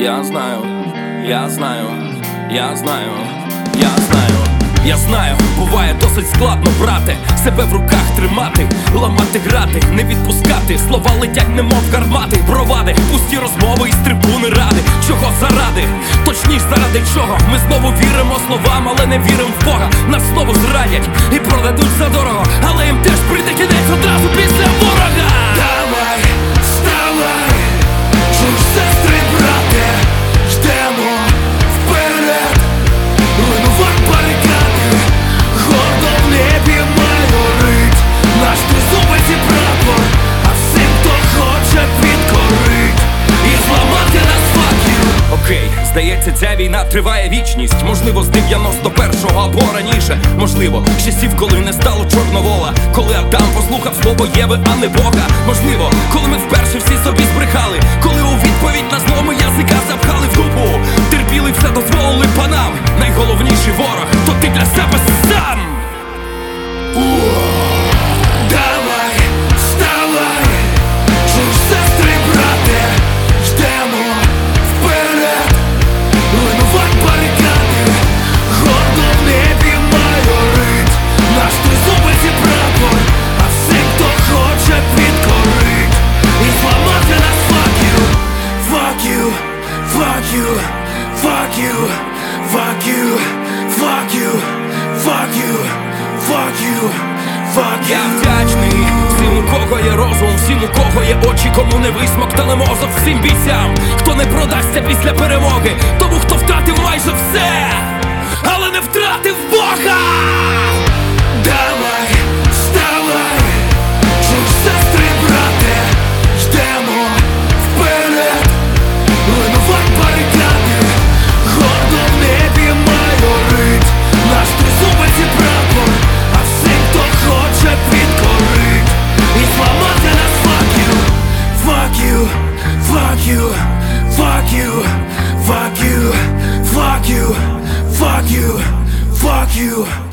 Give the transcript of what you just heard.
Я знаю, я знаю, я знаю, я знаю. Я знаю, буває досить складно брати, себе в руках тримати, ламати грати, не відпускати. Слова летять немов гармати, бровади, пусті розмови із трибуни ради. Чого заради? Точніше заради чого? Ми знову віримо словам, але не віримо в Бога. Нас знову зрадять і продадуть за дорого, але їм теж прийде кінець одразу після ворога. Давай, вставай, чуєш, сестри, брате, ждемо вперед, руйнувати барикади, гордо в небі майорить наш тризубець і прапор, а всім, хто хоче, підкорить і зламати нас факів. Окей, здається, ця війна триває вічність. Можливо, з 91-го або раніше. Можливо, з часів, коли не стало Чорновола, коли Адам послухав слово Єви, а не Бога. Можливо, коли ми вперше всі собі збрехали, коли у відповідь на зло ми язика запхали в дупу, терпіли, все дозволили панам. Найголовніший ворог — то ти для себе сам. Давай, вставай, чуєш, сестри, брате, ждемо вперед, руйнувати барикади, гордо в небі майорить наш тризубець і прапор, а всім, хто хоче, підкорить і зламати нас. Fuck you, fuck you, fuck you, fuck you, fuck you, fuck you, fuck you, fuck you. Я вдячний всім, у кого є розум, всім, у кого є очі, кому не висмоктали мозок, всім бійцям, хто не продасться після перемоги, тому, хто втратив майже все, але не втратив Бога. Давай, вставай, чуєш, сестри, брате, ждемо вперед, руйнувати барикади, гордо в небі майорить наш тризубець і прапор, а всім, хто хоче, підкорить і зламати нас. Fuck you, fuck you, fuck you, fuck you, fuck you, fuck you, fuck you, fuck you.